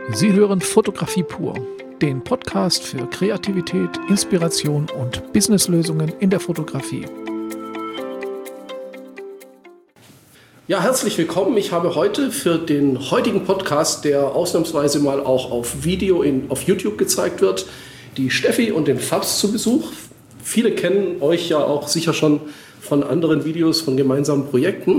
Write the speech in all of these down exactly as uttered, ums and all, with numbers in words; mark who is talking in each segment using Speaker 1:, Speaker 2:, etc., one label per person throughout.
Speaker 1: Sie hören Fotografie pur, den Podcast für Kreativität, Inspiration und Businesslösungen in der Fotografie.
Speaker 2: Ja, herzlich willkommen. Ich habe heute für den heutigen Podcast, der ausnahmsweise mal auch auf Video in, auf YouTube gezeigt wird, die Steffi und den Fabs zu Besuch. Viele kennen euch ja auch sicher schon von anderen Videos, von gemeinsamen Projekten.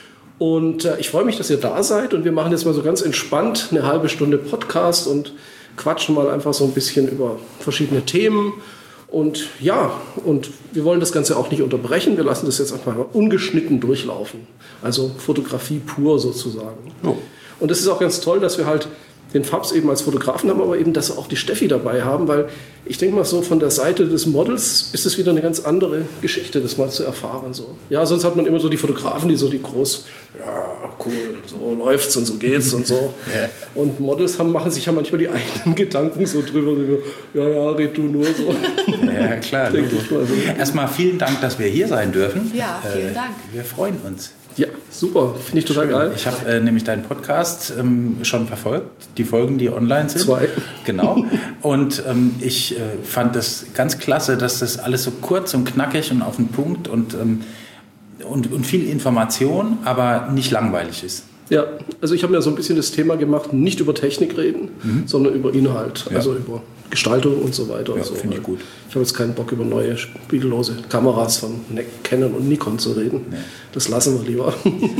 Speaker 2: Und äh, ich freue mich, dass ihr da seid und wir machen jetzt mal so ganz entspannt eine halbe Stunde Podcast und quatschen mal einfach so ein bisschen über verschiedene Themen. Und ja, und wir wollen das Ganze auch nicht unterbrechen. Wir lassen das jetzt einfach mal ungeschnitten durchlaufen. Also Fotografie pur sozusagen. Oh. Und es ist auch ganz toll, dass wir halt den Fabs eben als Fotografen haben, aber eben, dass wir auch die Steffi dabei haben, weil ich denke mal so von der Seite des Models ist es wieder eine ganz andere Geschichte, das mal zu erfahren. So. Ja, sonst hat man immer so die Fotografen, die so die groß, ja, cool, so läuft's und so geht's und so. Ja. Und Models haben, machen sich ja manchmal die eigenen Gedanken so drüber, ja, ja, red du nur so.
Speaker 3: Ja, klar. Mal so. Erstmal vielen Dank, dass wir hier sein dürfen.
Speaker 4: Ja, vielen Dank.
Speaker 3: Äh, wir freuen uns.
Speaker 2: Ja, super, finde ich total
Speaker 3: Schön.
Speaker 2: geil.
Speaker 3: Ich habe äh, nämlich deinen Podcast ähm, schon verfolgt, die Folgen, die online sind.
Speaker 2: Zwei.
Speaker 3: Genau. Und ähm, ich äh, fand es ganz klasse, dass das alles so kurz und knackig und auf den Punkt und, ähm, und, und viel Information, aber nicht langweilig ist.
Speaker 2: Ja, also ich habe mir so ein bisschen das Thema gemacht, nicht über Technik reden, mhm. sondern über Inhalt, ja. Also über Gestaltung und so weiter.
Speaker 3: Ja,
Speaker 2: und so.
Speaker 3: Finde ich gut.
Speaker 2: Ich habe jetzt keinen Bock, über neue spiegellose Kameras von Canon und Nikon zu reden. Nee. Das lassen wir lieber.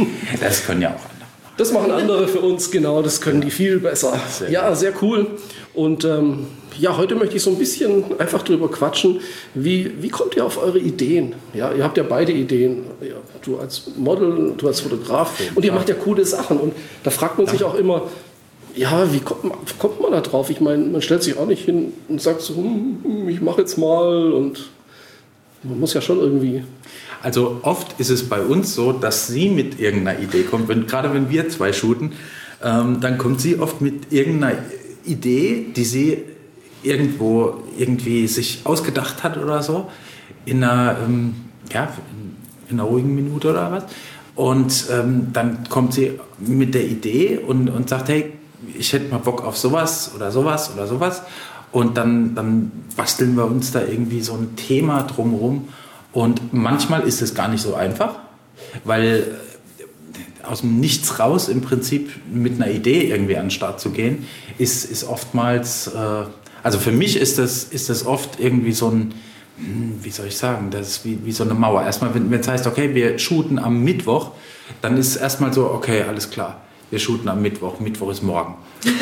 Speaker 3: Das können ja auch andere.
Speaker 2: Das machen andere für uns, genau, das können die viel besser. Sehr ja, sehr cool. Und ähm, ja, heute möchte ich so ein bisschen einfach drüber quatschen, wie, wie kommt ihr auf eure Ideen? Ja, ihr habt ja beide Ideen, ja, du als Model, du als Fotograf und ihr macht ja coole Sachen. Und da fragt man sich auch immer, ja, wie kommt man, kommt man da drauf? Ich meine, man stellt sich auch nicht hin und sagt so, hm, ich mache jetzt mal und man muss ja schon irgendwie...
Speaker 3: Also oft ist es bei uns so, dass sie mit irgendeiner Idee kommt. Wenn, gerade wenn wir zwei shooten, ähm, dann kommt sie oft mit irgendeiner Idee, die sie irgendwo irgendwie sich ausgedacht hat oder so, in einer, ähm, ja, in einer ruhigen Minute oder was. Und ähm, dann kommt sie mit der Idee und, und sagt, hey, ich hätte mal Bock auf sowas oder sowas oder sowas. Und dann, dann basteln wir uns da irgendwie so ein Thema drumherum. Und manchmal ist es gar nicht so einfach, weil aus dem Nichts raus im Prinzip mit einer Idee irgendwie an den Start zu gehen, ist, ist oftmals, äh, also für mich ist das, ist das oft irgendwie so ein, wie soll ich sagen, das ist wie, wie so eine Mauer. Erstmal, wenn es heißt, okay, wir shooten am Mittwoch, dann ist erstmal so, okay, alles klar. Wir shooten am Mittwoch. Mittwoch ist morgen.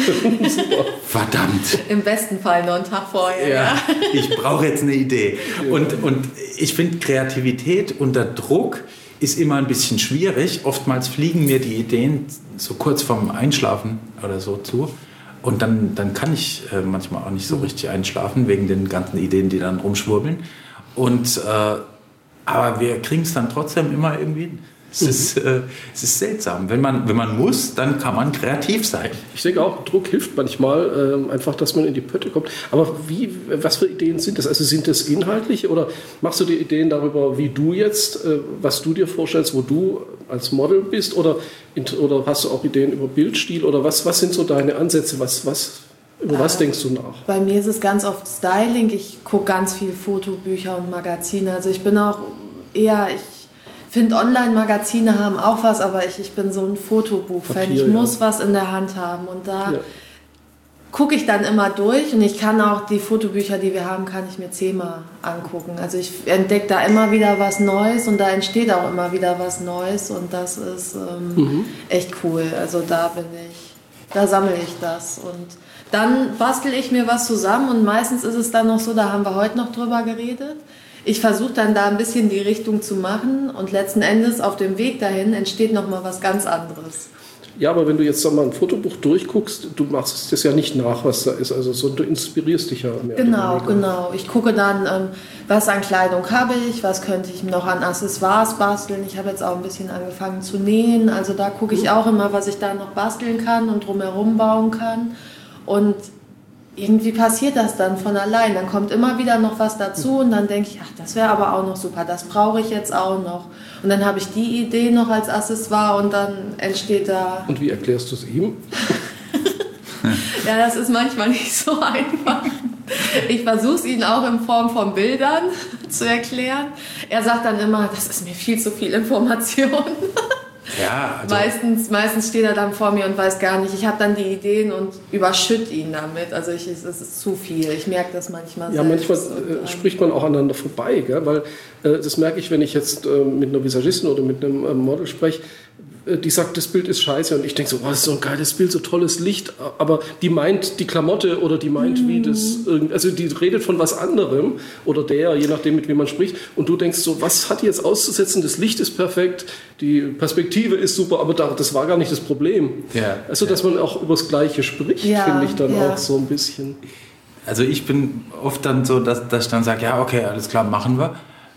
Speaker 3: Super. Verdammt.
Speaker 4: Im besten Fall noch einen Tag vorher.
Speaker 3: Ja, ja. Ich brauche jetzt eine Idee. Und, und ich finde, Kreativität unter Druck ist immer ein bisschen schwierig. Oftmals fliegen mir die Ideen so kurz vorm Einschlafen oder so zu. Und dann, dann kann ich äh, manchmal auch nicht so richtig einschlafen, wegen den ganzen Ideen, die dann rumschwurbeln. Und, äh, aber wir kriegen es dann trotzdem immer irgendwie hin. Es ist, äh, es ist seltsam. Wenn man, wenn man muss, dann kann man kreativ sein.
Speaker 2: Ich denke auch, Druck hilft manchmal, äh, einfach, dass man in die Pötte kommt. Aber wie, was für Ideen sind das? Also sind das inhaltliche oder machst du dir Ideen darüber, wie du jetzt, äh, was du dir vorstellst, wo du als Model bist? Oder, oder hast du auch Ideen über Bildstil? Oder was, was sind so deine Ansätze? Was, was, über was äh, denkst du nach?
Speaker 4: Bei mir ist es ganz oft Styling. Ich gucke ganz viel Fotobücher und Magazine. Also ich bin auch eher... Ich Ich finde, Online-Magazine haben auch was, aber ich, ich bin so ein Fotobuch-Fan. Ich muss ja. was in der Hand haben. Und da ja. gucke ich dann immer durch. Und ich kann auch die Fotobücher, die wir haben, kann ich mir zehnmal angucken. Also ich entdecke da immer wieder was Neues und da entsteht auch immer wieder was Neues. Und das ist ähm, mhm. echt cool. Also da bin ich, da sammle ich das. Und dann bastel ich mir was zusammen. Und meistens ist es dann noch so, da haben wir heute noch drüber geredet. Ich versuche dann da ein bisschen die Richtung zu machen und letzten Endes auf dem Weg dahin entsteht nochmal was ganz anderes.
Speaker 2: Ja, aber wenn du jetzt mal ein Fotobuch durchguckst, du machst das ja nicht nach, was da ist, also so, du inspirierst dich ja mehr.
Speaker 4: Genau, genau. Ich gucke dann, ähm, was an Kleidung habe ich, was könnte ich noch an Accessoires basteln. Ich habe jetzt auch ein bisschen angefangen zu nähen, also da gucke ich auch immer, was ich da noch basteln kann und drumherum bauen kann. Und irgendwie passiert das dann von allein. Dann kommt immer wieder noch was dazu und dann denke ich, ach, das wäre aber auch noch super, das brauche ich jetzt auch noch. Und dann habe ich die Idee noch als Accessoire und dann entsteht da...
Speaker 2: Und wie erklärst du es ihm?
Speaker 4: Ja, das ist manchmal nicht so einfach. Ich versuche es Ihnen auch in Form von Bildern zu erklären. Er sagt dann immer, das ist mir viel zu viel Information.
Speaker 3: Ja, also
Speaker 4: meistens, meistens steht er dann vor mir und weiß gar nicht. Ich habe dann die Ideen und überschütte ihn damit. Also ich, es ist zu viel. Ich merke das manchmal
Speaker 2: Ja,
Speaker 4: selbst.
Speaker 2: manchmal äh, spricht man auch aneinander vorbei, gell? Weil äh, das merke ich, wenn ich jetzt äh, mit einer Visagistin oder mit einem äh, Model spreche, die sagt, das Bild ist scheiße und ich denke so, oh, das ist so ein geiles Bild, so tolles Licht, aber die meint die Klamotte oder die meint, mm. wie das, also die redet von was anderem oder der, je nachdem, mit wem man spricht und du denkst so, was hat die jetzt auszusetzen, das Licht ist perfekt, die Perspektive ist super, aber das war gar nicht das Problem.
Speaker 3: Ja,
Speaker 2: also, dass
Speaker 3: ja.
Speaker 2: man auch über das Gleiche spricht,
Speaker 4: ja,
Speaker 2: finde ich dann
Speaker 4: ja.
Speaker 2: auch so ein bisschen.
Speaker 3: Also ich bin oft dann so, dass, dass ich dann sage, ja okay, alles klar, machen wir.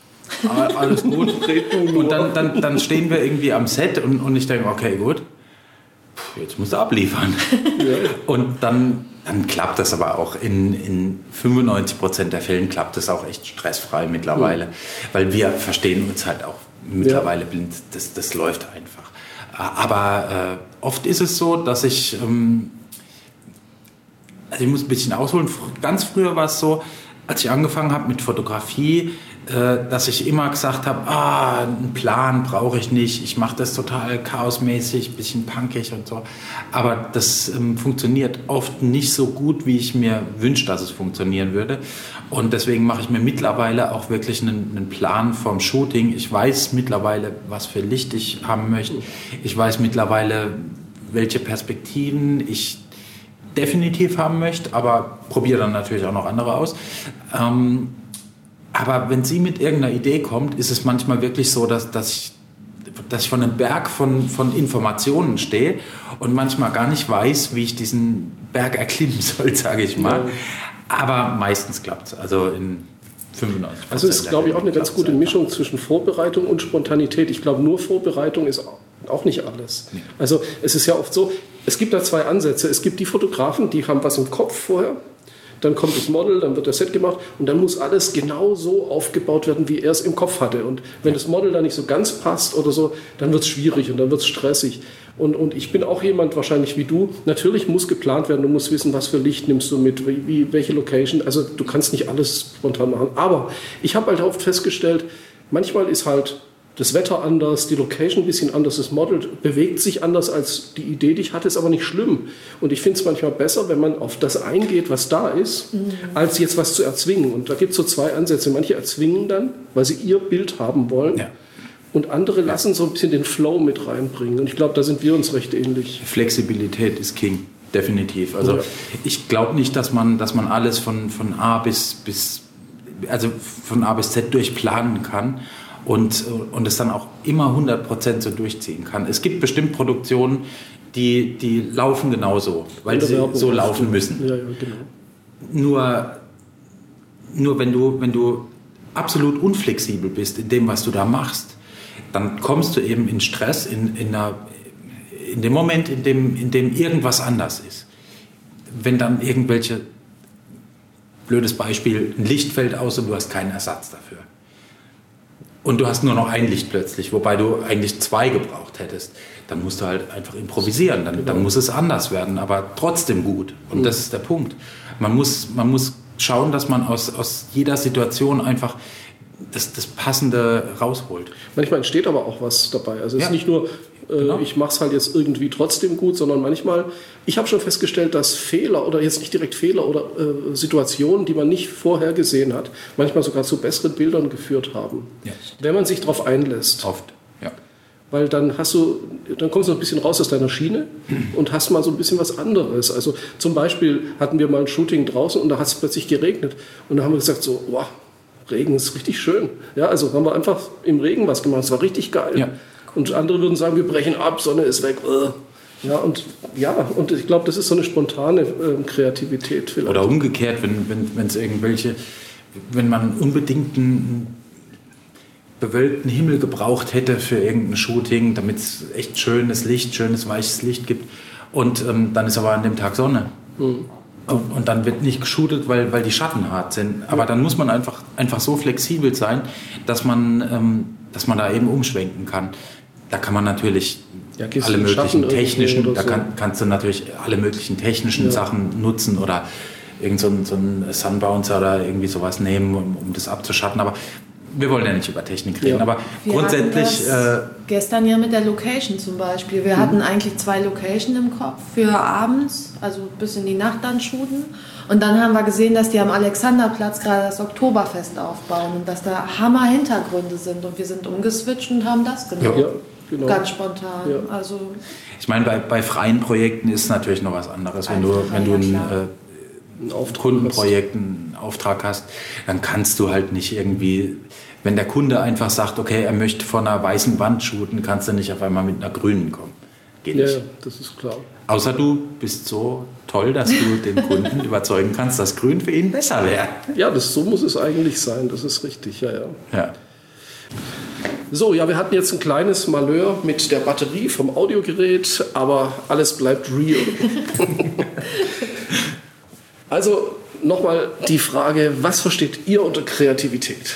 Speaker 3: Alles gut. Und dann, dann, dann stehen wir irgendwie am Set und, und ich denke, okay, gut, jetzt musst du abliefern. Und dann, dann klappt das aber auch. In, in fünfundneunzig Prozent der Fällen klappt das auch echt stressfrei mittlerweile. Mhm. Weil wir verstehen uns halt auch mittlerweile ja. blind. Das, das läuft einfach. Aber äh, oft ist es so, dass ich, ähm, also ich muss ein bisschen ausholen, ganz früher war es so, als ich angefangen habe mit Fotografie, dass ich immer gesagt habe, ah, einen Plan brauche ich nicht, ich mache das total chaosmäßig, ein bisschen punkig und so. Aber das ähm, funktioniert oft nicht so gut, wie ich mir wünsche, dass es funktionieren würde. Und deswegen mache ich mir mittlerweile auch wirklich einen, einen Plan vom Shooting. Ich weiß mittlerweile, was für Licht ich haben möchte. Ich weiß mittlerweile, welche Perspektiven ich definitiv haben möchte, aber probiere dann natürlich auch noch andere aus. Ähm, Aber wenn sie mit irgendeiner Idee kommt, ist es manchmal wirklich so, dass, dass, ich, dass ich vor einem Berg von, von Informationen stehe und manchmal gar nicht weiß, wie ich diesen Berg erklimmen soll, sage ich mal. Ja. Aber meistens klappt es. Also in fünfundneunzig Prozent.
Speaker 2: Also ist, glaube ich, auch eine ganz gute Mischung zwischen Vorbereitung und Spontanität. Ich glaube, nur Vorbereitung ist auch nicht alles. Nee. Also es ist ja oft so, es gibt da zwei Ansätze. Es gibt die Fotografen, die haben was im Kopf vorher. Dann kommt das Model, dann wird das Set gemacht und dann muss alles genau so aufgebaut werden, wie er es im Kopf hatte. Und wenn das Model da nicht so ganz passt oder so, dann wird es schwierig und dann wird es stressig. Und, und ich bin auch jemand wahrscheinlich wie du. Natürlich muss geplant werden, du musst wissen, was für Licht nimmst du mit, wie, wie, welche Location. Also du kannst nicht alles spontan machen. Aber ich habe halt oft festgestellt, manchmal ist halt das Wetter anders, die Location ein bisschen anders, das Model bewegt sich anders als die Idee, die ich hatte, ist aber nicht schlimm. Und ich finde es manchmal besser, wenn man auf das eingeht, was da ist, mhm. als jetzt was zu erzwingen. Und da gibt es so zwei Ansätze. Manche erzwingen dann, weil sie ihr Bild haben wollen. Ja. Und andere lassen so ein bisschen den Flow mit reinbringen. Und ich glaube, da sind wir uns recht ähnlich.
Speaker 3: Flexibilität ist King, definitiv. Also ja. ich glaube nicht, dass man, dass man alles von, von A bis, bis, also von A bis Z durchplanen kann. Und, und es dann auch immer hundert Prozent so durchziehen kann. Es gibt bestimmt Produktionen, die, die laufen genauso, weil sie so laufen müssen.
Speaker 2: Ja, ja, genau.
Speaker 3: Nur, nur wenn du, wenn du absolut unflexibel bist in dem, was du da machst, dann kommst du eben in Stress, in, in, einer, in dem Moment, in dem, in dem irgendwas anders ist. Wenn dann irgendwelche, blödes Beispiel, ein Licht fällt aus und du hast keinen Ersatz dafür. Und du hast nur noch ein Licht plötzlich, wobei du eigentlich zwei gebraucht hättest. Dann musst du halt einfach improvisieren, dann, dann muss es anders werden, aber trotzdem gut. Und mhm. das ist der Punkt. Man muss, man muss schauen, dass man aus, aus jeder Situation einfach das, das Passende rausholt.
Speaker 2: Manchmal entsteht aber auch was dabei. Also es ja. ist nicht nur, äh, genau. ich mache es halt jetzt irgendwie trotzdem gut, sondern manchmal, ich habe schon festgestellt, dass Fehler oder jetzt nicht direkt Fehler oder äh, Situationen, die man nicht vorher gesehen hat, manchmal sogar zu besseren Bildern geführt haben, ja. wenn man sich darauf einlässt.
Speaker 3: Oft, ja.
Speaker 2: Weil dann hast du, dann kommst du ein bisschen raus aus deiner Schiene und hast mal so ein bisschen was anderes. Also zum Beispiel hatten wir mal ein Shooting draußen und da hat es plötzlich geregnet und da haben wir gesagt so, wow, Regen ist richtig schön. Ja, also haben wir einfach im Regen was gemacht. Es war richtig geil. Ja. Und andere würden sagen, wir brechen ab, Sonne ist weg. Ja, und, ja, und ich glaube, das ist so eine spontane äh, Kreativität vielleicht.
Speaker 3: Oder umgekehrt, wenn wenn wenn es irgendwelche, wenn man unbedingt einen bewölkten Himmel gebraucht hätte für irgendein Shooting, damit es echt schönes Licht, schönes weiches Licht gibt. Und ähm, dann ist aber an dem Tag Sonne. Mhm. Und, und dann wird nicht geshootet, weil, weil die Schatten hart sind. Aber dann muss man einfach, einfach so flexibel sein, dass man, ähm, dass man da eben umschwenken kann. da kann man natürlich
Speaker 2: ja,
Speaker 3: alle möglichen technischen, da kann, kannst du natürlich alle möglichen technischen ja. Sachen nutzen oder irgend so ein, so ein Sunbouncer oder irgendwie sowas nehmen, um, um das abzuschatten. Aber wir wollen ja nicht über Technik reden, ja. aber
Speaker 4: wir
Speaker 3: grundsätzlich...
Speaker 4: Äh, gestern ja mit der Location zum Beispiel. Wir mhm. hatten eigentlich zwei Locations im Kopf für abends, also bis in die Nacht dann shooten. Und dann haben wir gesehen, dass die am Alexanderplatz gerade das Oktoberfest aufbauen und dass da Hammer-Hintergründe sind. Und wir sind umgeswitcht und haben das genommen. Ja, genau. Ganz spontan. Ja. Also
Speaker 3: ich meine, bei, bei freien Projekten ist es natürlich noch was anderes. Wenn du, wenn du ein, äh, ein Auftrag Kundenprojekt, einen Auftrag hast, dann kannst du halt nicht irgendwie... Wenn der Kunde einfach sagt, okay, er möchte vor einer weißen Wand shooten, kannst du nicht auf einmal mit einer grünen kommen. Geht nicht.
Speaker 2: Ja, das ist klar.
Speaker 3: Außer du bist so toll, dass du den Kunden überzeugen kannst, dass grün für ihn besser wäre.
Speaker 2: Ja, das, so muss es eigentlich sein, das ist richtig, ja, ja.
Speaker 3: ja.
Speaker 2: So, ja, wir hatten jetzt ein kleines Malheur mit der Batterie vom Audiogerät, aber alles bleibt real. Also nochmal die Frage, was versteht ihr unter Kreativität?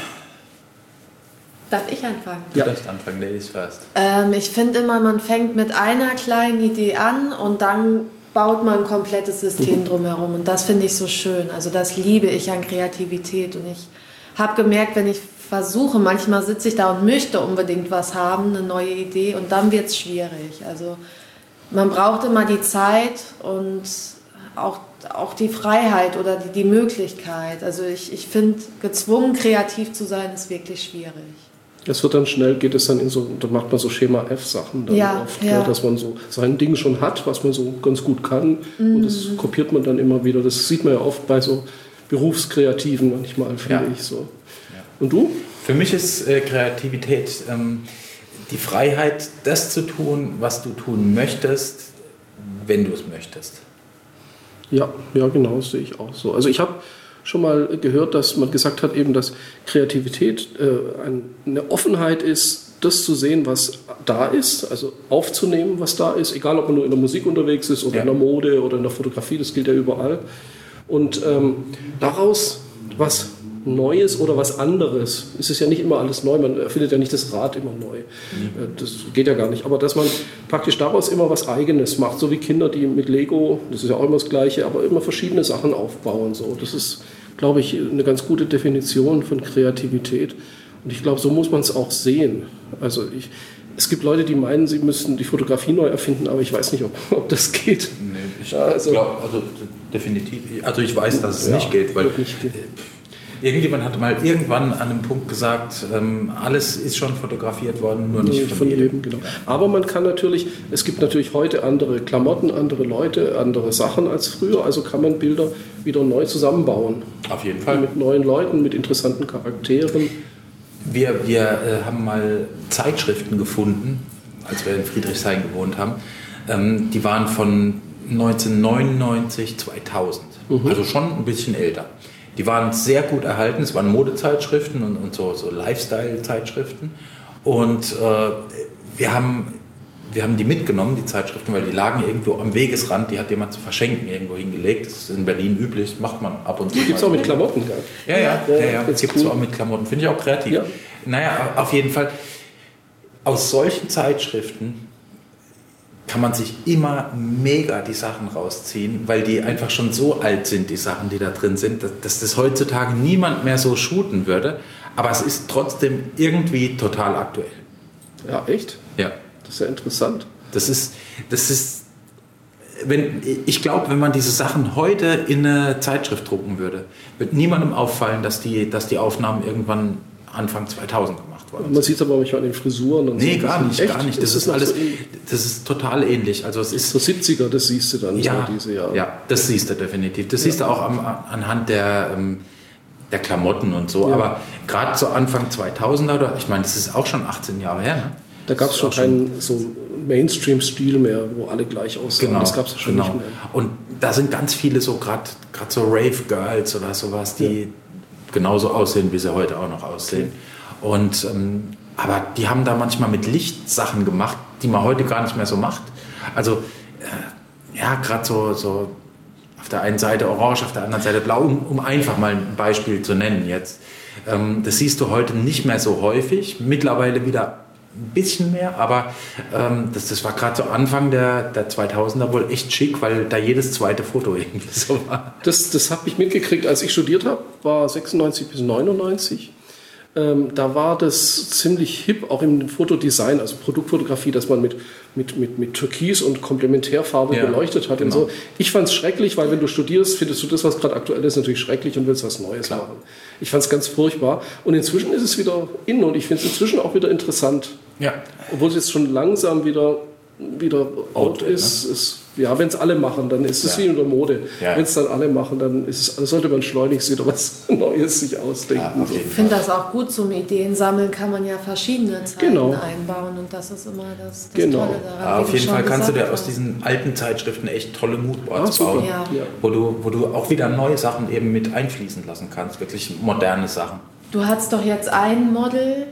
Speaker 4: Darf ich anfangen?
Speaker 3: Du ja. darfst anfangen, Ladies first.
Speaker 4: Ähm, ich finde immer, man fängt mit einer kleinen Idee an und dann baut man ein komplettes System drumherum. Und das finde ich so schön. Also das liebe ich an Kreativität. Und ich habe gemerkt, wenn ich versuche, manchmal sitze ich da und möchte unbedingt was haben, eine neue Idee, und dann wird es schwierig. Also man braucht immer die Zeit und auch, auch die Freiheit oder die, die Möglichkeit. Also ich, ich finde, gezwungen kreativ zu sein, ist wirklich schwierig.
Speaker 2: Es wird dann schnell, geht es dann in so, da macht man so Schema-F-Sachen dann
Speaker 4: ja,
Speaker 2: oft,
Speaker 4: ja.
Speaker 2: Ja, dass man so sein Ding schon hat, was man so ganz gut kann, mhm. und das kopiert man dann immer wieder. Das sieht man ja oft bei so Berufskreativen manchmal, finde
Speaker 3: ja.
Speaker 2: ich so.
Speaker 3: Ja.
Speaker 2: Und du?
Speaker 3: Für mich ist äh, Kreativität ähm, die Freiheit, das zu tun, was du tun möchtest, wenn du es möchtest.
Speaker 2: Ja, ja, genau, das sehe ich auch so. Also ich habe schon mal gehört, dass man gesagt hat, eben, dass Kreativität äh, eine Offenheit ist, das zu sehen, was da ist, also aufzunehmen, was da ist, egal ob man nur in der Musik unterwegs ist oder ja. in der Mode oder in der Fotografie, das gilt ja überall. Und ähm, daraus was Neues oder was anderes, es ist ja nicht immer alles neu, man erfindet ja nicht das Rad immer neu, mhm. das geht ja gar nicht, aber dass man praktisch daraus immer was Eigenes macht, so wie Kinder, die mit Lego, das ist ja auch immer das Gleiche, aber immer verschiedene Sachen aufbauen, so. Das ist, glaube ich, eine ganz gute Definition von Kreativität, und ich glaube, so muss man es auch sehen. Also ich, es gibt Leute, die meinen, sie müssten die Fotografie neu erfinden, aber ich weiß nicht, ob, ob das geht.
Speaker 3: Nee, ich ja, also, glaube, also definitiv, also ich weiß, dass es ja, nicht geht, weil nicht geht. Irgendjemand hat mal irgendwann an einem Punkt gesagt, ähm, alles ist schon fotografiert worden, nur nicht von, von jedem.
Speaker 2: Genau. Aber man kann natürlich, es gibt natürlich heute andere Klamotten, andere Leute, andere Sachen als früher, also kann man Bilder wieder neu zusammenbauen.
Speaker 3: Auf jeden Fall.
Speaker 2: Mit neuen Leuten, mit interessanten Charakteren.
Speaker 3: Wir, wir äh, haben mal Zeitschriften gefunden, als wir in Friedrichshain gewohnt haben. Ähm, die waren von neunzehnhundertneunundneunzig, zweitausend, mhm. also schon ein bisschen älter. Die waren sehr gut erhalten, es waren Modezeitschriften und, und so, so Lifestyle-Zeitschriften. Und äh, wir, haben, wir haben die mitgenommen, die Zeitschriften, weil die lagen irgendwo am Wegesrand, die hat jemand zu verschenken irgendwo hingelegt. Das ist in Berlin üblich, das macht man ab und zu.
Speaker 2: Gibt es auch mit Klamotten, gell?
Speaker 3: Ja, ja, ja, ja, ja. Das gibt es cool. auch mit Klamotten, finde ich auch kreativ. Ja. Naja, auf jeden Fall, aus solchen Zeitschriften kann man sich immer mega die Sachen rausziehen, weil die einfach schon so alt sind, die Sachen, die da drin sind, dass, dass das heutzutage niemand mehr so shooten würde. Aber es ist trotzdem irgendwie total aktuell.
Speaker 2: Ja, echt?
Speaker 3: Ja.
Speaker 2: Das ist ja interessant.
Speaker 3: Das ist, das ist, wenn, ich glaube, wenn man diese Sachen heute in eine Zeitschrift drucken würde, wird niemandem auffallen, dass die, dass die Aufnahmen irgendwann Anfang zweitausend gemacht worden sind.
Speaker 2: Man sieht es aber manchmal an den Frisuren. Und
Speaker 3: nee,
Speaker 2: so.
Speaker 3: gar nicht,
Speaker 2: Echt?
Speaker 3: gar nicht. Das, das ist, ist alles, so das ist total ähnlich. Also es ist
Speaker 2: so siebziger, das siehst du dann.
Speaker 3: Ja,
Speaker 2: so diese Jahre.
Speaker 3: Ja, das siehst du definitiv. Das ja. siehst du auch am, anhand der, der Klamotten und so. Ja. Aber gerade so Anfang zweitausender, oder ich meine, das ist auch schon achtzehn Jahre her. Ne?
Speaker 2: Da gab es schon keinen so Mainstream-Stil mehr, wo alle gleich aussahen.
Speaker 3: Genau,
Speaker 2: das gab es schon
Speaker 3: genau.
Speaker 2: nicht mehr.
Speaker 3: Und da sind ganz viele so gerade so Rave-Girls oder sowas, die ja. genauso aussehen, wie sie heute auch noch aussehen. Okay. Und, ähm, aber die haben da manchmal mit Licht Sachen gemacht, die man heute gar nicht mehr so macht. Also äh, ja, gerade so, so auf der einen Seite orange, auf der anderen Seite blau, um, um einfach mal ein Beispiel zu nennen jetzt. Ähm, das siehst du heute nicht mehr so häufig, mittlerweile wieder ein bisschen mehr, aber ähm, das, das war gerade so Anfang der, der zweitausender wohl echt schick, weil da jedes zweite Foto irgendwie so war.
Speaker 2: Das, das habe ich mitgekriegt, als ich studiert habe, war sechsundneunzig bis neunundneunzig. Ähm, da war das ziemlich hip, auch im Fotodesign, also Produktfotografie, dass man mit, mit, mit, mit Türkis und Komplementärfarbe ja, beleuchtet hat. Genau. Und so. Ich fand es schrecklich, weil wenn du studierst, findest du das, was gerade aktuell ist, natürlich schrecklich und willst was Neues Klar. machen. Ich fand es ganz furchtbar. Und inzwischen ist es wieder in und ich finde es inzwischen auch wieder interessant. Ja. Obwohl es jetzt schon langsam wieder, wieder out ist. Ne? ist ja, wenn es alle machen, dann ist es ja. wie in der Mode. Ja. Wenn es dann alle machen, dann ist es, sollte man schleunigst wieder was Neues sich ausdenken. Ja,
Speaker 4: so. Ich finde das auch gut, zum Ideen sammeln kann man ja verschiedene Zeiten genau. einbauen und das ist immer das, das
Speaker 2: genau.
Speaker 4: Tolle daran.
Speaker 3: Auf jeden Fall kannst du dir aus diesen alten Zeitschriften echt tolle Moodboards bauen, ja. Ja. Wo, du, wo du auch wieder neue Sachen eben mit einfließen lassen kannst, wirklich moderne Sachen.
Speaker 4: Du hattest doch jetzt ein Model,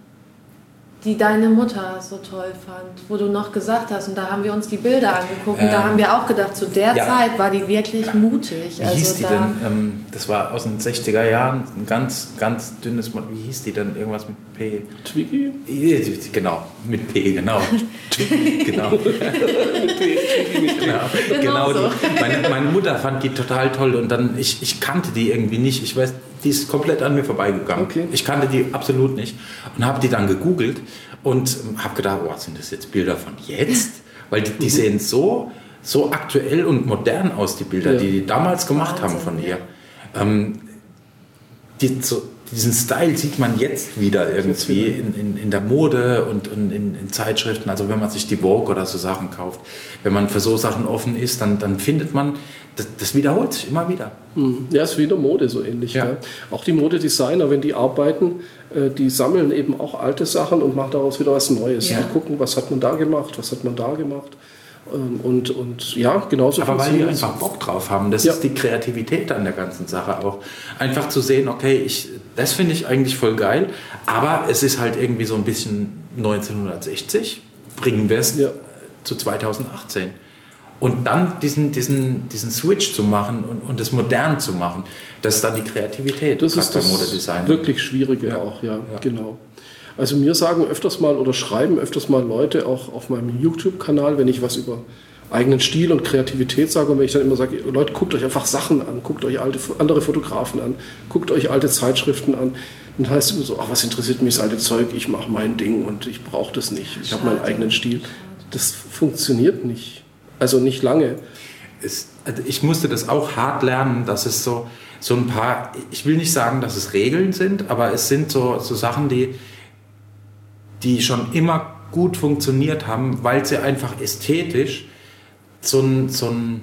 Speaker 4: die deine Mutter so toll fand, wo du noch gesagt hast, und da haben wir uns die Bilder angeguckt ähm, und da haben wir auch gedacht, zu der ja. Zeit war die wirklich mutig.
Speaker 3: Wie
Speaker 4: also
Speaker 3: hieß die
Speaker 4: da
Speaker 3: denn? Ähm, das war aus den sechziger Jahren, ein ganz, ganz dünnes Model. Wie hieß die denn? Irgendwas mit P?
Speaker 2: Twiggy?
Speaker 3: Genau, mit P, genau. genau. mit P, genau. Genau, genau so. die, meine, meine Mutter fand die total toll und dann, ich, ich kannte die irgendwie nicht. Ich weiß, die ist komplett an mir vorbeigegangen. Okay. Ich kannte die absolut nicht und habe die dann gegoogelt und habe gedacht, oh, sind das jetzt Bilder von jetzt? Weil die, die sehen so, so aktuell und modern aus, die Bilder, ja. die die damals gemacht Wahnsinn, haben von ihr. Ähm, die, so, diesen Style sieht man jetzt wieder irgendwie in, in, in der Mode und in, in, in Zeitschriften. Also wenn man sich die Vogue oder so Sachen kauft, wenn man für so Sachen offen ist, dann, dann findet man, das, das wiederholt sich immer wieder.
Speaker 2: Ja, es ist wie in der Mode so ähnlich. Ja. Ja. Auch die Modedesigner, wenn die arbeiten, die sammeln eben auch alte Sachen und machen daraus wieder was Neues. Ja. Die gucken, was hat man da gemacht, was hat man da gemacht. Und, und ja, genauso.
Speaker 3: Aber weil die einfach Bock drauf haben, das ja. ist die Kreativität an der ganzen Sache auch. Einfach zu sehen, okay, ich, das finde ich eigentlich voll geil, aber es ist halt irgendwie so ein bisschen neunzehnhundertsechzig, bringen wir es ja. zu zweitausendachtzehn. Und dann diesen, diesen, diesen Switch zu machen und, und das modern zu machen, das ist dann die Kreativität.
Speaker 2: Das ist das Modedesign. Wirklich Schwierige ja. auch, ja, ja, genau. Also mir sagen öfters mal oder schreiben öfters mal Leute auch auf meinem YouTube-Kanal, wenn ich was über eigenen Stil und Kreativität sage und wenn ich dann immer sage, Leute, guckt euch einfach Sachen an, guckt euch alte, andere Fotografen an, guckt euch alte Zeitschriften an. Dann heißt es immer so, ach, was interessiert mich das alte Zeug, ich mache mein Ding und ich brauche das nicht, ich habe meinen eigenen Stil. Das funktioniert nicht, also nicht lange.
Speaker 3: Es, also ich musste das auch hart lernen, dass es so, so ein paar, ich will nicht sagen, dass es Regeln sind, aber es sind so, so Sachen, die die schon immer gut funktioniert haben, weil sie einfach ästhetisch so ein, so ein,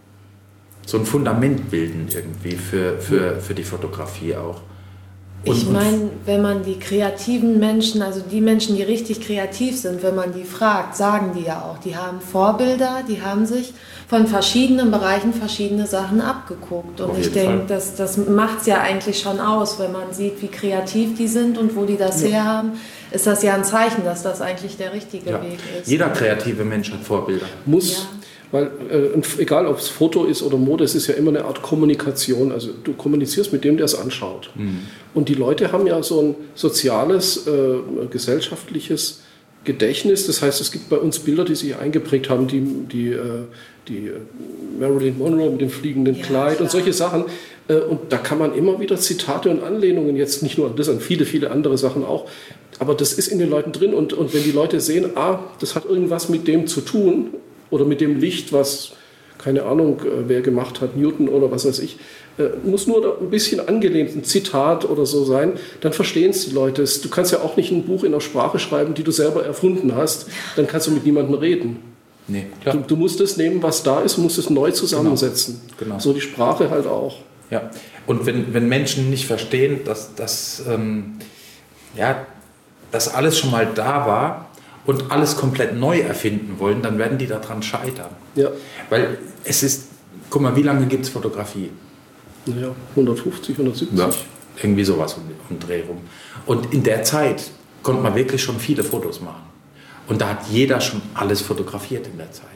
Speaker 3: so ein Fundament bilden irgendwie für, für, für die Fotografie auch.
Speaker 4: Und ich meine, wenn man die kreativen Menschen, also die Menschen, die richtig kreativ sind, wenn man die fragt, sagen die ja auch, die haben Vorbilder, die haben sich von verschiedenen Bereichen verschiedene Sachen abgeguckt. Und ich denke, das, das macht es ja eigentlich schon aus, wenn man sieht, wie kreativ die sind und wo die das ja. herhaben, ist das ja ein Zeichen, dass das eigentlich der richtige ja. Weg ist.
Speaker 3: Jeder kreative Mensch hat Vorbilder.
Speaker 2: Muss. Ja. Weil äh, egal ob es Foto ist oder Mode, es ist ja immer eine Art Kommunikation. Also du kommunizierst mit dem, der es anschaut. Mhm. Und die Leute haben ja so ein soziales, äh, gesellschaftliches Gedächtnis. Das heißt, es gibt bei uns Bilder, die sich eingeprägt haben, die, die, äh, die Marilyn Monroe mit dem fliegenden ja, Kleid klar. und solche Sachen. Äh, und da kann man immer wieder Zitate und Anlehnungen, jetzt nicht nur an das, an viele, viele andere Sachen auch. Aber das ist in den Leuten drin. Und, und wenn die Leute sehen, ah, das hat irgendwas mit dem zu tun, oder mit dem Licht, was, keine Ahnung, wer gemacht hat, Newton oder was weiß ich, muss nur ein bisschen angelehnt, ein Zitat oder so sein, dann verstehen es die Leute. Du kannst ja auch nicht ein Buch in einer Sprache schreiben, die du selber erfunden hast, dann kannst du mit niemandem reden. Nee, klar. Du, du musst es nehmen, was da ist, und musst es neu zusammensetzen. Genau. Genau. So die Sprache halt auch.
Speaker 3: Ja, und wenn, wenn Menschen nicht verstehen, dass, dass, ähm, ja, dass alles schon mal da war, und alles komplett neu erfinden wollen, dann werden die daran scheitern. Ja. Weil es ist, guck mal, wie lange gibt es Fotografie?
Speaker 2: Naja, hundertfünfzig, hundertsiebzig. Ja,
Speaker 3: irgendwie sowas um den Dreh rum. Und in der Zeit konnte man wirklich schon viele Fotos machen. Und da hat jeder schon alles fotografiert in der Zeit.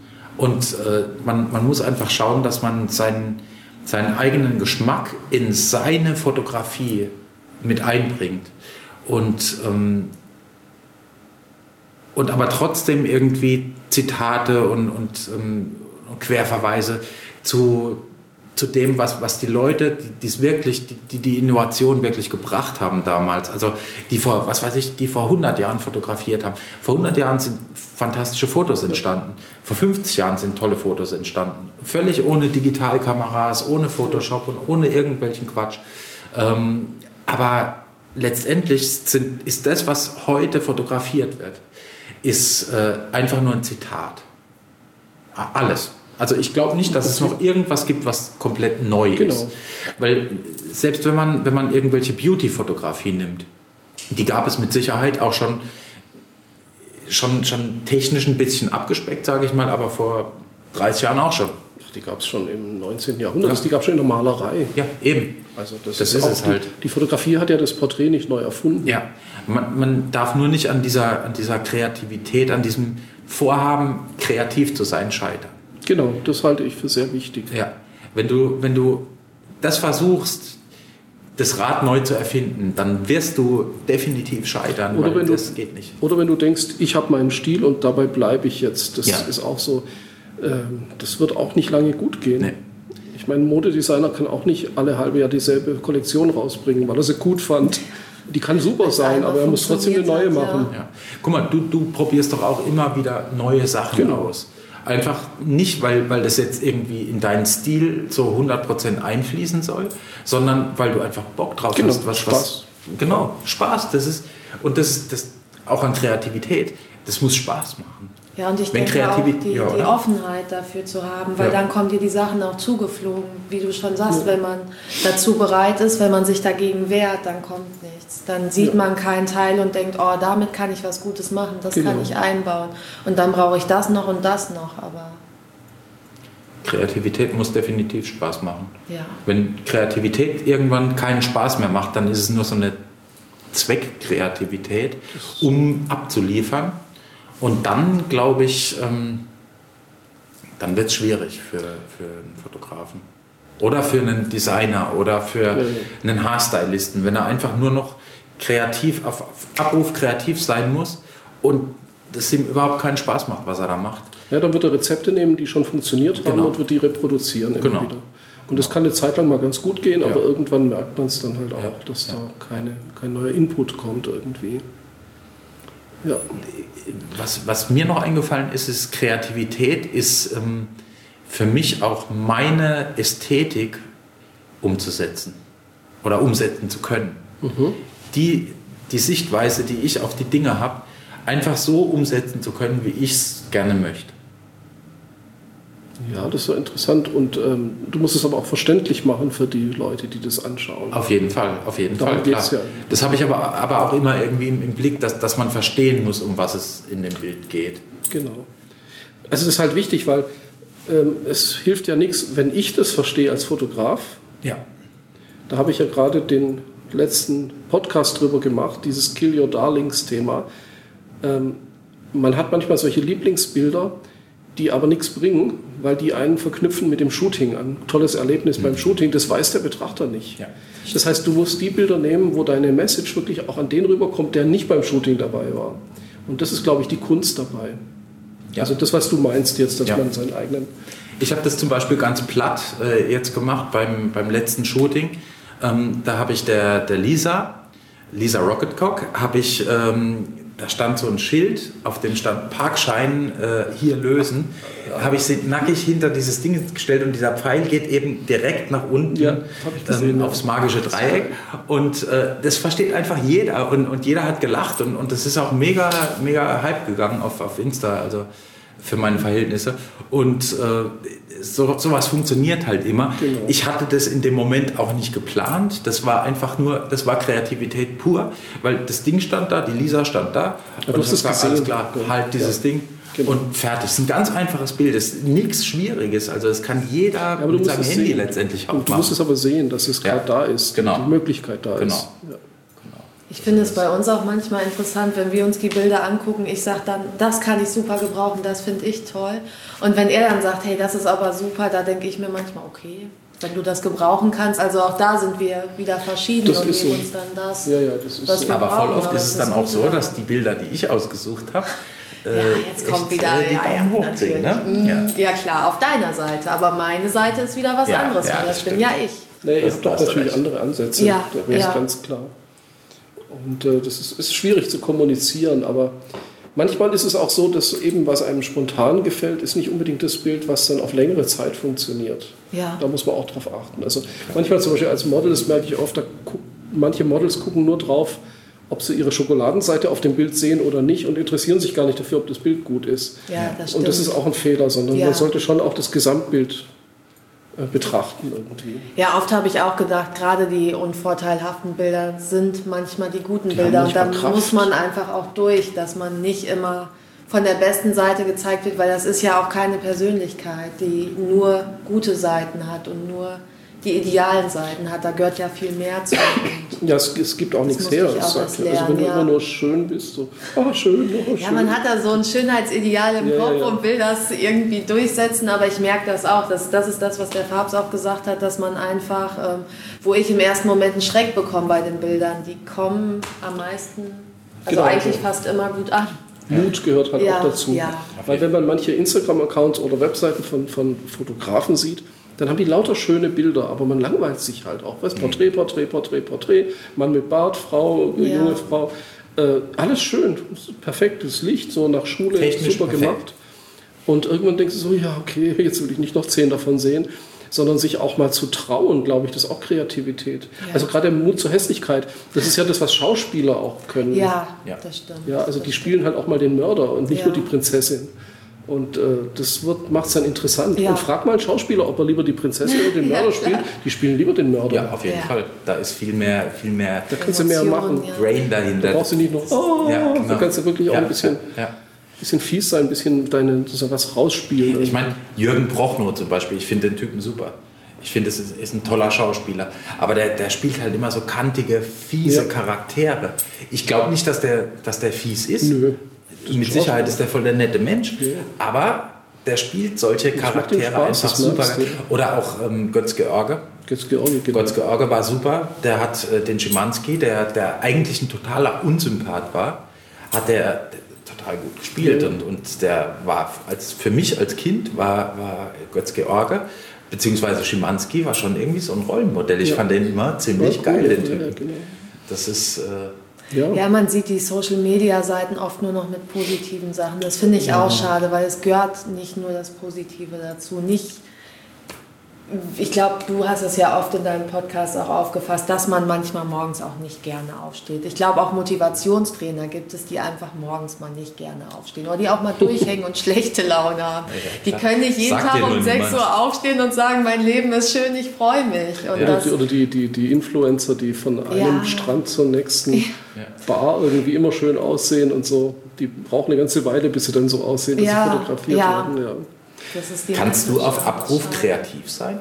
Speaker 3: Und äh, man, man muss einfach schauen, dass man seinen, seinen eigenen Geschmack in seine Fotografie mit einbringt. Und ähm, und aber trotzdem irgendwie Zitate und, und, ähm, Querverweise zu, zu dem, was, was die Leute, die es wirklich, die, die Innovation wirklich gebracht haben damals, also die vor, was weiß ich, die vor hundert Jahren fotografiert haben. Vor hundert Jahren sind fantastische Fotos entstanden. Vor fünfzig Jahren sind tolle Fotos entstanden. Völlig ohne Digitalkameras, ohne Photoshop und ohne irgendwelchen Quatsch. Ähm, aber letztendlich sind, ist das, was heute fotografiert wird, ist äh, einfach nur ein Zitat. Alles. Also ich glaube nicht, dass es noch irgendwas gibt, was komplett neu
Speaker 2: genau.
Speaker 3: ist. Weil selbst wenn man, wenn man irgendwelche Beauty-Fotografie nimmt, die gab es mit Sicherheit auch schon, schon, schon technisch ein bisschen abgespeckt, sage ich mal, aber vor dreißig Jahren auch schon.
Speaker 2: Die gab es schon im neunzehnten Jahrhundert, ja. Die gab es schon in der Malerei.
Speaker 3: Ja, eben.
Speaker 2: Also das,
Speaker 3: das
Speaker 2: ist,
Speaker 3: ist
Speaker 2: auch
Speaker 3: es
Speaker 2: die,
Speaker 3: halt.
Speaker 2: Die Fotografie hat ja das Porträt nicht neu erfunden.
Speaker 3: Ja, man, man darf nur nicht an dieser, an dieser Kreativität, an diesem Vorhaben, kreativ zu sein, scheitern.
Speaker 2: Genau, das halte ich für sehr wichtig.
Speaker 3: Ja, wenn du, wenn du das versuchst, das Rad neu zu erfinden, dann wirst du definitiv scheitern,
Speaker 2: oder
Speaker 3: weil
Speaker 2: wenn
Speaker 3: das
Speaker 2: du,
Speaker 3: geht nicht.
Speaker 2: Oder wenn du denkst, ich habe meinen Stil und dabei bleibe ich jetzt. Das
Speaker 3: ja.
Speaker 2: ist auch so, äh, das wird auch nicht lange gut gehen. Nee. Ich meine, ein Modedesigner kann auch nicht alle halbe Jahr dieselbe Kollektion rausbringen, weil er sie gut fand. Die kann super das sein, aber er muss trotzdem eine neue machen.
Speaker 3: Ja. Ja. Guck mal, du, du probierst doch auch immer wieder neue Sachen genau. aus. Einfach nicht, weil, weil das jetzt irgendwie in deinen Stil so hundert Prozent einfließen soll, sondern weil du einfach Bock drauf
Speaker 2: genau,
Speaker 3: hast. Was,
Speaker 2: Spaß.
Speaker 3: Was, genau, Spaß. Das ist, und das ist das, auch an Kreativität. Das muss Spaß machen.
Speaker 4: Ja, und ich
Speaker 3: Wenn
Speaker 4: denke auch, die,
Speaker 3: ja,
Speaker 4: die Offenheit dafür zu haben, weil ja. dann kommen dir die Sachen auch zugeflogen. Wie du schon sagst, ja. wenn man dazu bereit ist, wenn man sich dagegen wehrt, dann kommt nichts. Dann sieht ja. man keinen Teil und denkt, oh, damit kann ich was Gutes machen, das genau. kann ich einbauen. Und dann brauche ich das noch und das noch, aber...
Speaker 3: Kreativität muss definitiv Spaß machen.
Speaker 4: Ja.
Speaker 3: Wenn Kreativität irgendwann keinen Spaß mehr macht, dann ist es nur so eine Zweckkreativität, um abzuliefern. Und dann, glaube ich, ähm, dann wird es schwierig für, für einen Fotografen. Oder für einen Designer oder für ja. einen Haarstylisten, wenn er einfach nur noch kreativ, auf, auf Abruf kreativ sein muss und das ihm überhaupt keinen Spaß macht, was er da macht.
Speaker 2: Ja, dann wird er Rezepte nehmen, die schon funktioniert haben
Speaker 3: genau.
Speaker 2: und wird die reproduzieren immer
Speaker 3: genau.
Speaker 2: wieder. Und das kann eine Zeit lang mal ganz gut gehen, aber ja. irgendwann merkt man es dann halt auch,
Speaker 3: ja.
Speaker 2: dass
Speaker 3: ja.
Speaker 2: da keine, kein neuer Input kommt irgendwie. Ja.
Speaker 3: Was, was mir noch eingefallen ist, ist Kreativität ist ähm, für mich auch meine Ästhetik umzusetzen oder umsetzen zu können. Mhm. Die, die Sichtweise, die ich auf die Dinge habe, einfach so umsetzen zu können, wie ich es gerne möchte.
Speaker 2: Ja, das ist so interessant und ähm, du musst es aber auch verständlich machen für die Leute, die das anschauen.
Speaker 3: Auf jeden Fall, auf jeden
Speaker 2: Darum
Speaker 3: Fall, klar.
Speaker 2: Geht's ja.
Speaker 3: Das habe ich aber, aber auch immer irgendwie im, im Blick, dass, dass man verstehen muss, um was es in dem Bild geht.
Speaker 2: Genau. Also das ist halt wichtig, weil ähm, es hilft ja nichts, wenn ich das verstehe als Fotograf.
Speaker 3: Ja.
Speaker 2: Da habe ich ja gerade den letzten Podcast drüber gemacht, dieses Kill Your Darlings Thema. Ähm, man hat manchmal solche Lieblingsbilder, die aber nichts bringen, weil die einen verknüpfen mit dem Shooting. Ein tolles Erlebnis mhm. beim Shooting, das weiß der Betrachter nicht.
Speaker 3: Ja.
Speaker 2: Das heißt, du musst die Bilder nehmen, wo deine Message wirklich auch an den rüberkommt, der nicht beim Shooting dabei war. Und das ist, glaube ich, die Kunst dabei. Ja. Also das, was du meinst jetzt, dass ja. man seinen eigenen...
Speaker 3: Ich habe das zum Beispiel ganz platt äh, jetzt gemacht beim, beim letzten Shooting. Ähm, da habe ich der, der Lisa, Lisa Rocketcock, habe ich... Ähm, da stand so ein Schild, auf dem stand Parkschein äh, hier lösen. Ja. Habe ich sie nackig hinter dieses Ding gestellt und dieser Pfeil geht eben direkt nach unten
Speaker 2: ja, gesehen,
Speaker 3: ähm, aufs magische Dreieck. Und äh, das versteht einfach jeder und, und jeder hat gelacht und, und das ist auch mega, mega Hype gegangen auf, auf Insta, also für meine Verhältnisse. Und äh, so, sowas funktioniert halt immer. Genau. Ich hatte das in dem Moment auch nicht geplant. Das war einfach nur, das war Kreativität pur, weil das Ding stand da, die Lisa stand da.
Speaker 2: Ja, und das ist
Speaker 3: alles klar, halt dieses ja. Ding genau. und fertig. Das ist ein ganz einfaches Bild, das ist nichts Schwieriges. Also das kann jeder
Speaker 2: ja,
Speaker 3: mit seinem Handy sehen. Letztendlich auch
Speaker 2: und du
Speaker 3: machen.
Speaker 2: musst es aber sehen, dass es gerade
Speaker 3: ja.
Speaker 2: da ist,
Speaker 3: genau.
Speaker 2: die Möglichkeit da
Speaker 3: genau.
Speaker 2: ist. Ja.
Speaker 4: Ich finde es bei uns auch manchmal interessant, wenn wir uns die Bilder angucken. Ich sage dann, das kann ich super gebrauchen, das finde ich toll. Und wenn er dann sagt, hey, das ist aber super, da denke ich mir manchmal, okay, wenn du das gebrauchen kannst. Also auch da sind wir wieder verschieden
Speaker 2: das
Speaker 4: und
Speaker 2: ist
Speaker 4: nehmen
Speaker 2: so.
Speaker 4: uns dann das,
Speaker 2: ja, ja, das ist
Speaker 4: was
Speaker 2: so.
Speaker 4: wir
Speaker 3: Aber
Speaker 4: brauchen.
Speaker 3: voll oft
Speaker 4: aber
Speaker 3: ist es dann auch so, dass die Bilder, die ich ausgesucht habe, Äh,
Speaker 4: ja, jetzt kommt wieder
Speaker 3: äh, die
Speaker 4: ja,
Speaker 3: Daumen
Speaker 4: ja,
Speaker 3: hochziehen, ne?
Speaker 4: ja. ja klar, auf deiner Seite, aber meine Seite ist wieder was
Speaker 3: ja,
Speaker 4: anderes,
Speaker 3: ja,
Speaker 4: weil das,
Speaker 3: das
Speaker 4: bin ja ich.
Speaker 2: Nee, ihr habt doch natürlich recht. andere Ansätze,
Speaker 4: ja,
Speaker 2: das ist
Speaker 4: ja.
Speaker 2: ganz klar. Und äh, das ist, ist schwierig zu kommunizieren, aber manchmal ist es auch so, dass eben was einem spontan gefällt, ist nicht unbedingt das Bild, was dann auf längere Zeit funktioniert.
Speaker 4: Ja.
Speaker 2: Da muss man auch drauf achten. Also manchmal zum Beispiel als Model, das merke ich oft, da guck, manche Models gucken nur drauf, ob sie ihre Schokoladenseite auf dem Bild sehen oder nicht und interessieren sich gar nicht dafür, ob das Bild gut ist.
Speaker 4: Ja, das stimmt.
Speaker 2: Und das ist auch ein Fehler, sondern
Speaker 4: ja.
Speaker 2: man sollte schon auch das Gesamtbild äh, betrachten irgendwie.
Speaker 4: Ja, oft habe ich auch gedacht, gerade die unvorteilhaften Bilder sind manchmal die guten
Speaker 2: Die
Speaker 4: Bilder. Und da
Speaker 2: Kraft.
Speaker 4: muss man einfach auch durch, dass man nicht immer von der besten Seite gezeigt wird, weil das ist ja auch keine Persönlichkeit, die nur gute Seiten hat und nur die idealen Seiten hat. Da gehört ja viel mehr zu.
Speaker 2: Ja, es, es gibt auch nichts her. Das sagt, lernen, also wenn du ja. immer nur schön bist, so, oh schön, oh schön.
Speaker 4: Ja, man hat da so ein Schönheitsideal im
Speaker 2: ja,
Speaker 4: Kopf
Speaker 2: ja.
Speaker 4: und will das irgendwie durchsetzen, aber ich merke das auch. Das, das ist das, was der Fabs auch gesagt hat, dass man einfach, ähm, wo ich im ersten Moment einen Schreck bekomme bei den Bildern, die kommen am meisten, also
Speaker 2: genau,
Speaker 4: eigentlich
Speaker 2: ja.
Speaker 4: fast immer gut an.
Speaker 2: Mut gehört halt
Speaker 4: ja,
Speaker 2: auch dazu.
Speaker 4: Ja.
Speaker 2: Weil wenn man manche Instagram-Accounts oder Webseiten von, von Fotografen sieht, dann haben die lauter schöne Bilder, aber man langweilt sich halt auch. Weißt, Porträt, Porträt, Porträt, Porträt, Mann mit Bart, Frau, ja. junge Frau. Äh, alles schön, perfektes Licht, so nach Schule,
Speaker 3: technisch
Speaker 2: super
Speaker 3: perfekt.
Speaker 2: gemacht. Und irgendwann denkst du so, ja okay, jetzt will ich nicht noch zehn davon sehen, sondern sich auch mal zu trauen, glaube ich, das ist auch Kreativität. Ja. Also gerade der Mut zur Hässlichkeit, das ist ja das, was Schauspieler auch können.
Speaker 4: Ja, ja. das stimmt.
Speaker 2: Ja, also
Speaker 4: das
Speaker 2: die
Speaker 4: stimmt.
Speaker 2: spielen halt auch mal den Mörder und nicht
Speaker 4: ja.
Speaker 2: nur die Prinzessin. Und äh, das macht es dann interessant.
Speaker 4: Ja.
Speaker 2: Und frag mal einen Schauspieler, ob er lieber die Prinzessin oder den Mörder ja, spielt. Die spielen lieber den Mörder.
Speaker 3: Ja, auf jeden ja. Fall. Da ist viel mehr, viel mehr
Speaker 2: da kannst du mehr machen.
Speaker 3: Ja. Brain dahinter.
Speaker 2: Da brauchst du nicht noch, oh,
Speaker 3: ja, genau.
Speaker 2: da kannst du wirklich auch
Speaker 3: ja,
Speaker 2: ein bisschen,
Speaker 3: ja.
Speaker 2: bisschen fies sein, ein bisschen deine, so was rausspielen.
Speaker 3: Ich meine, Jürgen Prochnow zum Beispiel, ich finde den Typen super. Ich finde, es ist, ist ein toller Schauspieler. Aber der, der spielt halt immer so kantige, fiese ja. Charaktere. Ich glaube nicht, dass der, dass der fies ist.
Speaker 2: Nö.
Speaker 3: Mit Sicherheit ist der voll der nette Mensch, ja. aber der spielt solche Charaktere Spaß, einfach super. Oder auch ähm, Götz-George.
Speaker 2: Götz-George, genau.
Speaker 3: Götz-George war super. Der hat äh, den Schimanski, der, der eigentlich ein totaler Unsympath war, hat der, der total gut gespielt. Ja. Und, und der war, als, für mich als Kind war, war Götz-George, beziehungsweise Schimanski war schon irgendwie so ein Rollenmodell. Ich ja. fand den immer ziemlich ja, geil, den Typen. Ja, genau. Das ist... Äh,
Speaker 4: Ja. ja, man sieht die Social-Media-Seiten oft nur noch mit positiven Sachen. Das finde ich ja. auch schade, weil es gehört nicht nur das Positive dazu. Nicht, ich glaube, du hast es ja oft in deinem Podcast auch aufgefasst, dass man manchmal morgens auch nicht gerne aufsteht. Ich glaube, auch Motivationstrainer gibt es, die einfach morgens mal nicht gerne aufstehen. Oder die auch mal durchhängen und schlechte Laune haben. Ja, die können nicht jeden Sag Tag um sechs Uhr aufstehen und sagen, mein Leben ist schön, ich freue mich. Und
Speaker 2: ja,
Speaker 4: das,
Speaker 2: oder die, die, die Influencer, die von einem ja. Strand zur nächsten ja. Bar irgendwie immer schön aussehen und so. Die brauchen eine ganze Weile, bis sie dann so aussehen, dass ja. sie fotografiert
Speaker 4: ja.
Speaker 2: werden. Ja.
Speaker 4: Das ist die
Speaker 3: Kannst du auf Abruf Schade. kreativ sein?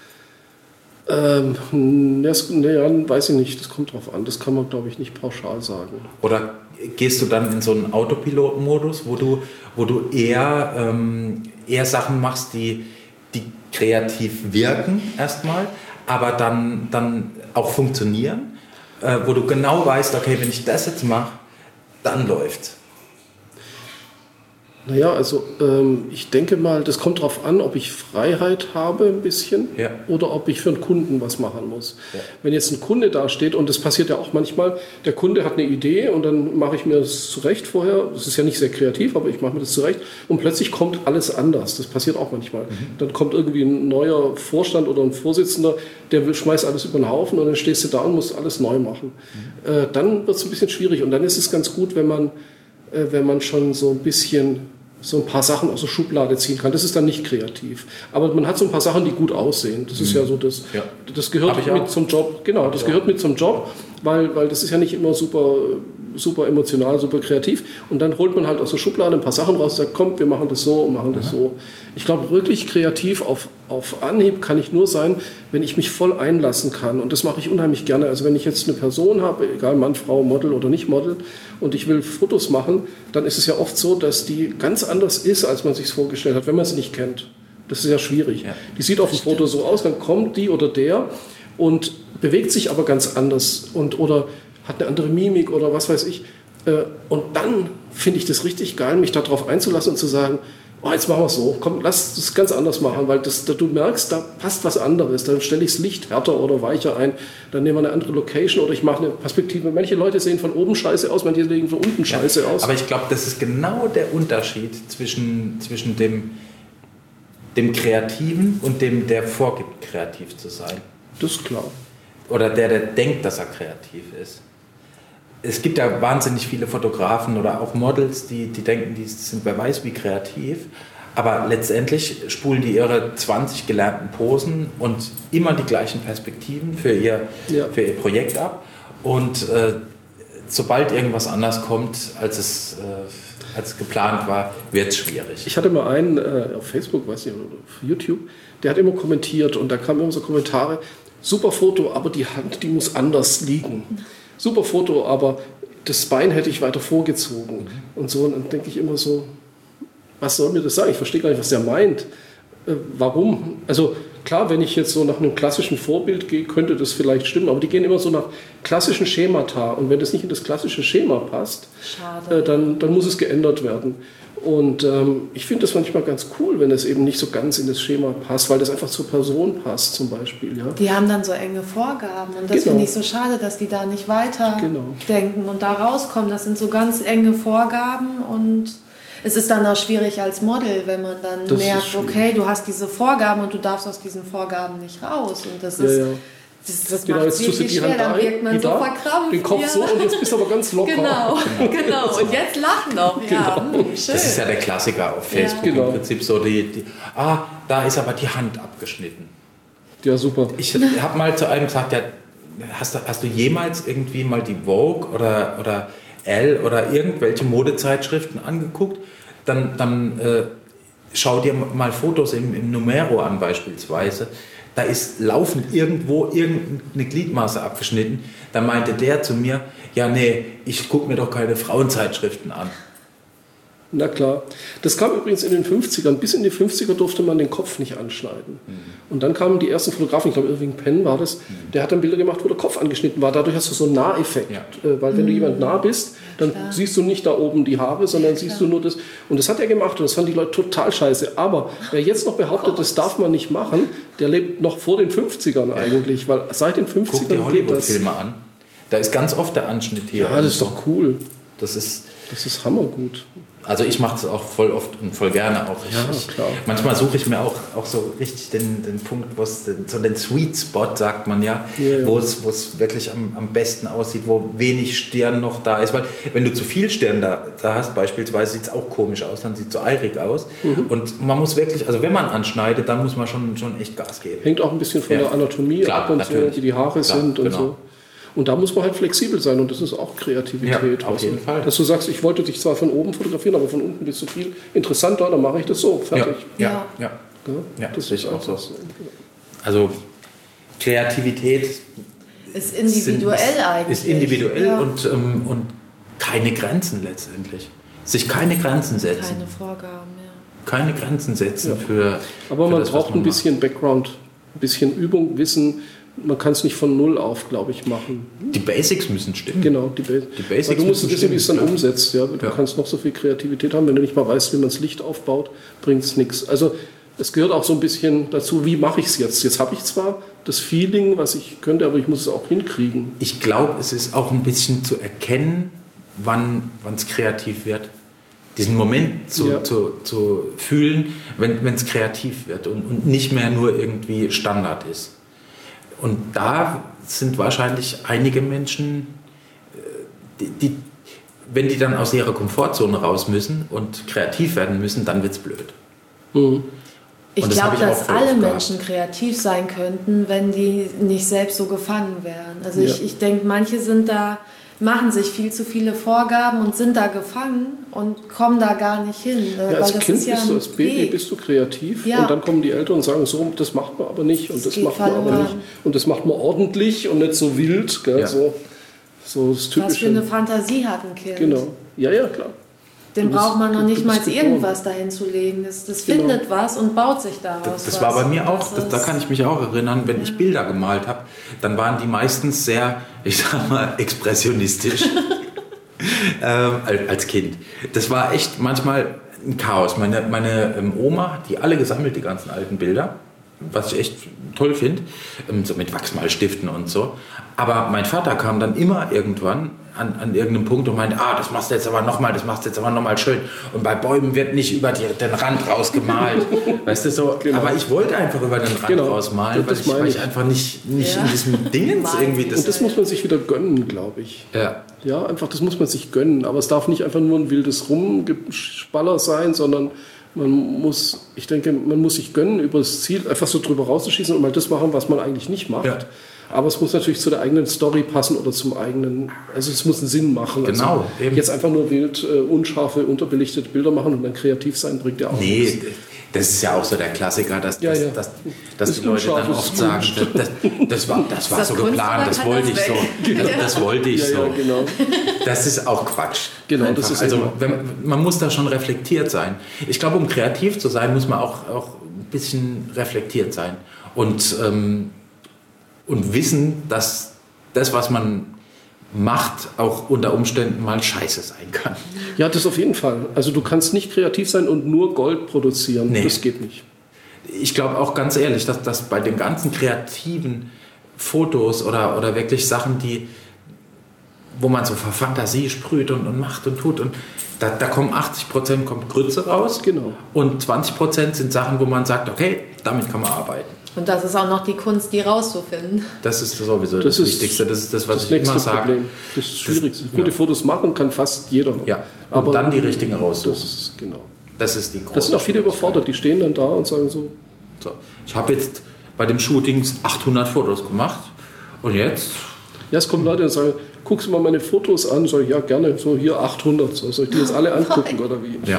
Speaker 2: Ähm, das, ne, ja, weiß ich nicht, das kommt drauf an. Das kann man, glaube ich, nicht pauschal sagen.
Speaker 3: Oder gehst du dann in so einen Autopilot-Modus, wo du, wo du eher, ähm, eher Sachen machst, die, die kreativ wirken erstmal, aber dann, dann auch funktionieren, äh, wo du genau weißt, okay, wenn ich das jetzt mache, dann läuft's.
Speaker 2: Naja, also ähm, ich denke mal, das kommt darauf an, ob ich Freiheit habe ein bisschen
Speaker 3: ja.
Speaker 2: oder ob ich für einen Kunden was machen muss.
Speaker 3: Ja.
Speaker 2: Wenn jetzt ein Kunde da steht, und das passiert ja auch manchmal, der Kunde hat eine Idee und dann mache ich mir das zurecht vorher, das ist ja nicht sehr kreativ, aber ich mache mir das zurecht und plötzlich kommt alles anders. Das passiert auch manchmal. Mhm. Dann kommt irgendwie ein neuer Vorstand oder ein Vorsitzender, der schmeißt alles über den Haufen und dann stehst du da und musst alles neu machen. Mhm. Äh, dann wird es ein bisschen schwierig und dann ist es ganz gut, wenn man wenn man schon so ein bisschen so ein paar Sachen aus der Schublade ziehen kann. Das ist dann nicht kreativ. Aber man hat so ein paar Sachen, die gut aussehen. Das ist ja so, das, ja. das gehört mit zum Job. Genau, das gehört mit zum Job, weil, weil das ist ja nicht immer super, super emotional, super kreativ. Und dann holt man halt aus der Schublade ein paar Sachen raus und sagt, komm, wir machen das so und machen das mhm. so. Ich glaube, wirklich kreativ auf, auf Anhieb kann ich nur sein, wenn ich mich voll einlassen kann. Und das mache ich unheimlich gerne. Also wenn ich jetzt eine Person habe, egal Mann, Frau, Model oder nicht Model, und ich will Fotos machen, dann ist es ja oft so, dass die ganz anders ist, als man sich es vorgestellt hat, wenn man sie nicht kennt. Das ist ja schwierig. Ja, die sieht auf dem Foto so aus, dann kommt die oder der und bewegt sich aber ganz anders und, oder hat eine andere Mimik oder was weiß ich. Äh, und dann finde ich das richtig geil, mich darauf einzulassen und zu sagen, oh, jetzt machen wir es so, komm, lass es ganz anders machen, weil das, da, du merkst, da passt was anderes. Dann stelle ich das Licht härter oder weicher ein, dann nehmen wir eine andere Location oder ich mache eine Perspektive. Manche Leute sehen von oben scheiße aus, manche sehen von unten scheiße
Speaker 3: ja,
Speaker 2: aus.
Speaker 3: Aber ich glaube, das ist genau der Unterschied zwischen, zwischen dem, dem Kreativen und dem, der vorgibt, kreativ zu sein.
Speaker 2: Das ist klar.
Speaker 3: Oder der, der denkt, dass er kreativ ist. Es gibt ja wahnsinnig viele Fotografen oder auch Models, die, die denken, die sind wer weiß wie kreativ, aber letztendlich spulen die ihre zwanzig gelernten Posen und immer die gleichen Perspektiven für ihr, ja. für ihr Projekt ab und äh, sobald irgendwas anders kommt, als es, äh, als geplant war, wird es schwierig.
Speaker 2: Ich hatte mal einen äh, auf Facebook, weiß nicht, oder auf YouTube, der hat immer kommentiert und da kamen immer so Kommentare, super Foto, aber die Hand, die muss anders liegen. Super Foto, aber das Bein hätte ich weiter vorgezogen. Mhm. Und so, und dann denke ich immer so, was soll mir das sagen? Ich verstehe gar nicht, was der meint. Äh, warum? Also klar, wenn ich jetzt so nach einem klassischen Vorbild gehe, könnte das vielleicht stimmen, aber die gehen immer so nach klassischen Schemata. Und wenn das nicht in das klassische Schema passt, äh, dann, dann muss es geändert werden. Und ähm, ich finde das manchmal ganz cool, wenn es eben nicht so ganz in das Schema passt, weil das einfach zur Person passt zum Beispiel. Ja.
Speaker 4: Die haben dann so enge Vorgaben und das genau. finde ich so schade, dass die da nicht weiter genau. denken und da rauskommen. Das sind so ganz enge Vorgaben und es ist dann auch schwierig als Model, wenn man dann das merkt, okay, du hast diese Vorgaben und du darfst aus diesen Vorgaben nicht raus. Und das ist... Ja, ja. Das, das
Speaker 2: genau,
Speaker 4: macht
Speaker 2: jetzt tust du die Hand
Speaker 4: dann wirkt man
Speaker 2: ein,
Speaker 4: so
Speaker 2: da,
Speaker 4: verkrampft.
Speaker 2: den Kopf
Speaker 4: ja.
Speaker 2: so und jetzt bist du aber ganz locker.
Speaker 4: Genau, genau. Und jetzt lachen noch. Ja,
Speaker 2: genau.
Speaker 4: schön.
Speaker 3: Das ist ja der Klassiker auf Facebook.
Speaker 2: Ja. Genau.
Speaker 3: Im Prinzip so die, die, ah, da ist aber die Hand abgeschnitten.
Speaker 2: Ja, super.
Speaker 3: Ich habe mal zu einem gesagt, ja, hast, du, hast du jemals irgendwie mal die Vogue oder, oder Elle oder irgendwelche Modezeitschriften angeguckt? Dann, dann äh, schau dir mal Fotos im, im Numero an beispielsweise. Da ist laufend irgendwo irgendeine Gliedmaße abgeschnitten. Da meinte der zu mir, ja nee, ich gucke mir doch keine Frauenzeitschriften an.
Speaker 2: Na klar. Das kam übrigens in den fünfzigern. Bis in die fünfziger durfte man den Kopf nicht anschneiden. Mhm. Und dann kamen die ersten Fotografen, ich glaube Irving Penn war das, mhm. der hat dann Bilder gemacht, wo der Kopf angeschnitten war. Dadurch hast du so einen Naheffekt. Ja. Weil wenn mhm. du jemand nah bist, dann klar. siehst du nicht da oben die Haare, sondern siehst klar. du nur das. Und das hat er gemacht und das fanden die Leute total scheiße. Aber wer jetzt noch behauptet, das darf man nicht machen, der lebt noch vor den fünfzigern eigentlich. Weil seit den fünfzigern
Speaker 3: Guck dir Hollywood-Filme an. Da ist ganz oft der Anschnitt hier.
Speaker 2: Ja, das ist doch cool.
Speaker 3: Das ist,
Speaker 2: das ist hammergut.
Speaker 3: Also ich mache es auch voll oft und voll gerne auch. Ich,
Speaker 2: ja, klar.
Speaker 3: Ich, manchmal suche ich mir auch, auch so richtig den, den Punkt, wo es den, so den Sweet Spot, sagt man ja, ja, ja. wo es, wo es wirklich am, am besten aussieht, wo wenig Stirn noch da ist. Weil wenn du zu viel Stirn da, da hast beispielsweise, sieht es auch komisch aus, dann sieht es so eirig aus. Mhm. Und man muss wirklich, also wenn man anschneidet, dann muss man schon, schon echt Gas geben.
Speaker 2: Hängt auch ein bisschen von ja. der Anatomie
Speaker 3: Klar,
Speaker 2: ab und so, wie die Haare Klar, sind und genau. so. Und da muss man halt flexibel sein und das ist auch Kreativität.
Speaker 3: Ja, auf jeden Fall.
Speaker 2: Dass du sagst, ich wollte dich zwar von oben fotografieren, aber von unten bist du viel interessanter, dann mache ich das so, fertig.
Speaker 3: Ja, ja, ja.
Speaker 2: ja.
Speaker 3: ja
Speaker 2: das
Speaker 3: ist auch so. so. Also Kreativität
Speaker 4: ist individuell sind, eigentlich.
Speaker 3: Ist individuell
Speaker 4: ja.
Speaker 3: und, ähm, und keine Grenzen letztendlich. Sich keine Grenzen setzen.
Speaker 4: Keine Vorgaben, ja.
Speaker 3: Keine Grenzen setzen ja. für
Speaker 2: Aber
Speaker 3: für
Speaker 2: man
Speaker 3: das,
Speaker 2: braucht
Speaker 3: man
Speaker 2: ein bisschen
Speaker 3: macht.
Speaker 2: Background, ein bisschen Übung, Wissen. Man kann es nicht von null auf, glaube ich, machen.
Speaker 3: Die Basics müssen stimmen.
Speaker 2: Genau, die, ba-
Speaker 3: die Basics
Speaker 2: Weil du musst wissen, wie es dann
Speaker 3: ja.
Speaker 2: umsetzt. Ja? Du ja. kannst noch so viel Kreativität haben, wenn du nicht mal weißt, wie man das Licht aufbaut, bringt es nichts. Also es gehört auch so ein bisschen dazu, wie mache ich es jetzt? Jetzt habe ich zwar das Feeling, was ich könnte, aber ich muss es auch hinkriegen.
Speaker 3: Ich glaube, es ist auch ein bisschen zu erkennen, wann es kreativ wird. Diesen Moment zu, ja. zu, zu fühlen, wenn es kreativ wird und, und nicht mehr nur irgendwie Standard ist. Und da sind wahrscheinlich einige Menschen, die, die, wenn die dann aus ihrer Komfortzone raus müssen und kreativ werden müssen, dann wird es blöd.
Speaker 2: Mhm.
Speaker 4: Ich glaube, dass alle Menschen kreativ sein könnten, wenn die nicht selbst so gefangen wären. Also ja. ich, ich denke, manche sind da, machen sich viel zu viele Vorgaben und sind da gefangen und kommen da gar nicht hin.
Speaker 2: Ja, als
Speaker 4: weil das
Speaker 2: Kind
Speaker 4: ist ja
Speaker 2: bist du, als Baby
Speaker 4: Weg.
Speaker 2: bist du kreativ
Speaker 4: ja.
Speaker 2: und dann kommen die Eltern und sagen, so, das macht man aber nicht und das, das macht man aber nicht. Und das macht man ordentlich und nicht so wild. Gell? Ja. So, so das Typische.
Speaker 4: Was für eine Fantasie hat ein Kind.
Speaker 2: Genau, ja, ja, klar.
Speaker 4: Dem
Speaker 2: bist,
Speaker 4: braucht man noch nicht mal
Speaker 2: geboren.
Speaker 4: irgendwas dahin zu legen. Das, das genau. findet was und baut sich daraus
Speaker 3: Das, das
Speaker 4: was.
Speaker 3: war bei mir auch, das, da kann ich mich auch erinnern, wenn ja. ich Bilder gemalt habe, dann waren die meistens sehr, ich sag mal, expressionistisch. ähm, als Kind. Das war echt manchmal ein Chaos. Meine, meine ähm, Oma hat die alle gesammelt, die ganzen alten Bilder, was ich echt toll finde, ähm, so mit Wachsmalstiften und so. Aber mein Vater kam dann immer irgendwann an, an irgendeinem Punkt und meinte, ah, das machst du jetzt aber nochmal, das machst du jetzt aber nochmal schön. Und bei Bäumen wird nicht über die, den Rand rausgemalt. Weißt du, so. Genau. Aber ich wollte einfach über den Rand genau. rausmalen, weil ich, weil ich einfach nicht, nicht ja. in diesem Dingens irgendwie... Das
Speaker 2: und das muss man sich wieder gönnen, glaube ich.
Speaker 3: Ja.
Speaker 2: Ja, einfach, das muss man sich gönnen. Aber es darf nicht einfach nur ein wildes Rumgespaller sein, sondern man muss, ich denke, man muss sich gönnen, über das Ziel einfach so drüber rauszuschießen und mal das machen, was man eigentlich nicht macht. Ja. Aber es muss natürlich zu der eigenen Story passen oder zum eigenen, also es muss einen Sinn machen.
Speaker 3: Genau.
Speaker 2: Also jetzt einfach nur wild, äh, unscharfe, unterbelichtete Bilder machen und dann kreativ sein, bringt ja auch
Speaker 3: nee,
Speaker 2: nichts.
Speaker 3: Das ist ja auch so der Klassiker, dass,
Speaker 2: ja, ja.
Speaker 3: dass, dass, dass die Leute dann oft sagen, das, das war, das war das so geplant, das wollte ich so. Genau. Das wollte ich
Speaker 2: ja,
Speaker 3: so.
Speaker 2: Ja, genau.
Speaker 3: Das ist auch Quatsch.
Speaker 2: Genau, das ist
Speaker 3: also wenn, man muss da schon reflektiert sein. Ich glaube, um kreativ zu sein, muss man auch, auch ein bisschen reflektiert sein. Und, ähm, und wissen, dass das, was man macht, auch unter Umständen mal scheiße sein kann.
Speaker 2: Ja, das auf jeden Fall. Also du kannst nicht kreativ sein und nur Gold produzieren.
Speaker 3: Nee.
Speaker 2: Das geht nicht.
Speaker 3: Ich glaube auch ganz ehrlich, dass, dass bei den ganzen kreativen Fotos oder, oder wirklich Sachen, die, wo man so vor Fantasie sprüht und, und macht und tut, und da, da kommen achtzig Prozent kommt Grütze raus.
Speaker 2: Genau.
Speaker 3: Und zwanzig Prozent sind Sachen, wo man sagt, okay, damit kann man arbeiten.
Speaker 4: Und das ist auch noch die Kunst, die rauszufinden.
Speaker 3: Das ist sowieso das,
Speaker 2: das
Speaker 3: das
Speaker 2: ist
Speaker 3: Wichtigste. Das ist das, was
Speaker 2: das
Speaker 3: ich immer
Speaker 2: Problem.
Speaker 3: sage.
Speaker 2: Das ist das Schwierigste. Gute ja. Fotos machen kann fast jeder.
Speaker 3: Ja, und aber dann die richtigen raussuchen.
Speaker 2: Das ist, genau.
Speaker 3: Das ist die große.
Speaker 2: Das sind auch viele überfordert. Die stehen dann da und sagen so.
Speaker 3: so. Ich habe jetzt bei dem Shooting achthundert Fotos gemacht. Und jetzt?
Speaker 2: Ja, es kommen Leute und sagen, guckst du mal meine Fotos an? Sag ich, ja, gerne. So, hier achthundert. So, soll ich die jetzt alle angucken oder wie?
Speaker 3: Ja.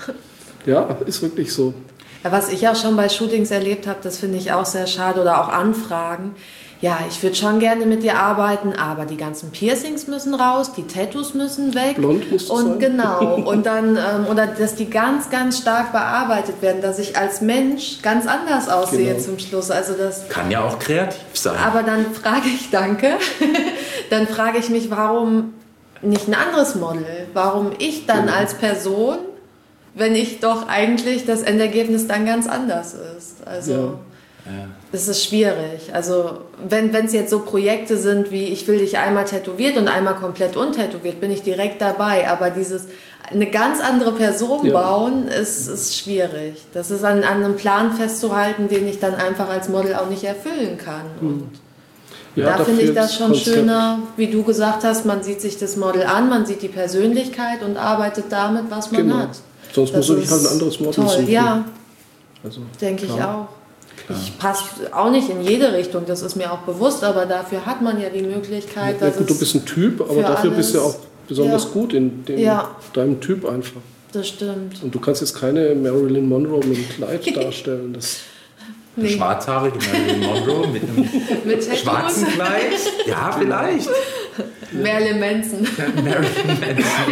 Speaker 2: Ja, ist wirklich so.
Speaker 4: Ja, was ich auch schon bei Shootings erlebt habe, das finde ich auch sehr schade, oder auch Anfragen. Ja, ich würde schon gerne mit dir arbeiten, aber die ganzen Piercings müssen raus, die Tattoos müssen weg.
Speaker 2: Blond muss
Speaker 4: und
Speaker 2: sein.
Speaker 4: Genau. Und dann, ähm, oder dass die ganz, ganz stark bearbeitet werden, dass ich als Mensch ganz anders aussehe genau. zum Schluss. Also das
Speaker 3: kann ja auch kreativ sein.
Speaker 4: Aber dann frage ich, danke, dann frage ich mich, warum nicht ein anderes Model? Warum ich dann genau. als Person, wenn ich doch eigentlich das Endergebnis dann ganz anders ist. Also ja. Ja. Das ist schwierig. Also wenn es jetzt so Projekte sind wie ich will dich einmal tätowiert und einmal komplett untätowiert, bin ich direkt dabei. Aber dieses eine ganz andere Person ja. bauen, ist, ist schwierig. Das ist an, an einem Plan festzuhalten, den ich dann einfach als Model auch nicht erfüllen kann. Und ja, da finde ich das schon Konzept. Schöner, wie du gesagt hast, man sieht sich das Model an, man sieht die Persönlichkeit und arbeitet damit, was man
Speaker 2: genau.
Speaker 4: hat.
Speaker 2: Sonst das muss ich halt ein anderes Model
Speaker 4: toll.
Speaker 2: suchen.
Speaker 4: Ja,
Speaker 2: also,
Speaker 4: denke ich auch. Klar. Ich passe
Speaker 2: Ah.
Speaker 4: auch nicht in jede Richtung, das ist mir auch bewusst, aber dafür hat man ja die Möglichkeit,
Speaker 2: ja,
Speaker 4: dass
Speaker 2: gut, du bist ein Typ, aber dafür bist du ja auch besonders ja. gut in dem,
Speaker 4: ja.
Speaker 2: deinem Typ einfach.
Speaker 4: Das stimmt.
Speaker 2: Und du kannst jetzt keine Marilyn Monroe mit einem Kleid darstellen. Das
Speaker 3: nee. Schwarzhaarige Marilyn Monroe mit einem mit schwarzen Kleid? Ja, vielleicht.
Speaker 4: Marilyn Manson.
Speaker 3: Marilyn Manson.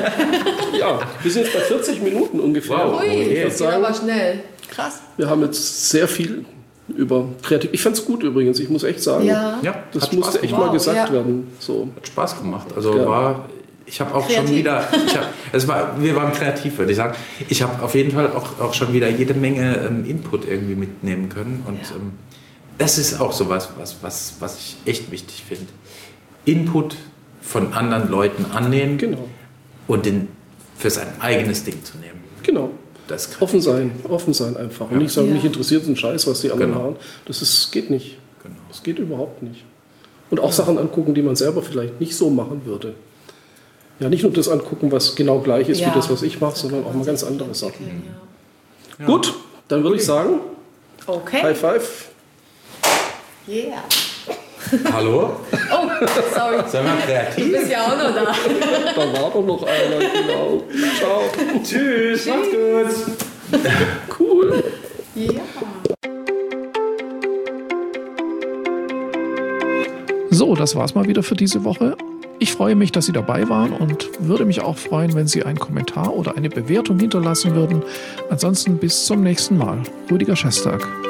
Speaker 2: Ja, wir sind jetzt bei vierzig Minuten ungefähr.
Speaker 4: Wow. Ui, ich würde sagen, aber schnell. Krass.
Speaker 2: Wir haben jetzt sehr viel über kreativ. Ich fand es gut übrigens, ich muss echt sagen.
Speaker 4: Ja,
Speaker 3: ja
Speaker 2: das musste echt mal gesagt ja. werden. So.
Speaker 3: Hat Spaß gemacht. Also ja. war, ich habe auch
Speaker 4: kreativ.
Speaker 3: schon wieder, ich hab, es war, wir waren kreativ, würde ich sagen. Ich habe auf jeden Fall auch, auch schon wieder jede Menge ähm, Input irgendwie mitnehmen können. Und ja. ähm, das ist auch so was, was, was, was ich echt wichtig finde. Input von anderen Leuten annehmen
Speaker 2: genau.
Speaker 3: und den für sein eigenes Ding zu nehmen.
Speaker 2: Genau. Das offen sein, offen sein einfach. Und ja. nicht sagen, ja. mich interessiert ein Scheiß, was die anderen
Speaker 3: genau.
Speaker 2: haben. Das ist, geht nicht.
Speaker 3: Genau.
Speaker 2: Das geht überhaupt nicht. Und auch ja. Sachen angucken, die man selber vielleicht nicht so machen würde. Ja, nicht nur das angucken, was genau gleich ist ja. wie das, was ich mache, sondern auch mal ganz andere Sachen. Ja. Gut, dann würde okay. ich sagen,
Speaker 4: okay.
Speaker 2: High Five.
Speaker 4: Yeah.
Speaker 3: Hallo?
Speaker 4: Oh, sorry.
Speaker 3: Sind wir kreativ?
Speaker 4: Du bist ja auch noch da.
Speaker 2: Da war doch noch einer, genau. Ciao.
Speaker 3: Tschüss, macht's gut.
Speaker 2: Cool.
Speaker 4: Ja.
Speaker 1: So, das war's mal wieder für diese Woche. Ich freue mich, dass Sie dabei waren und würde mich auch freuen, wenn Sie einen Kommentar oder eine Bewertung hinterlassen würden. Ansonsten bis zum nächsten Mal. Rüdiger Schestag.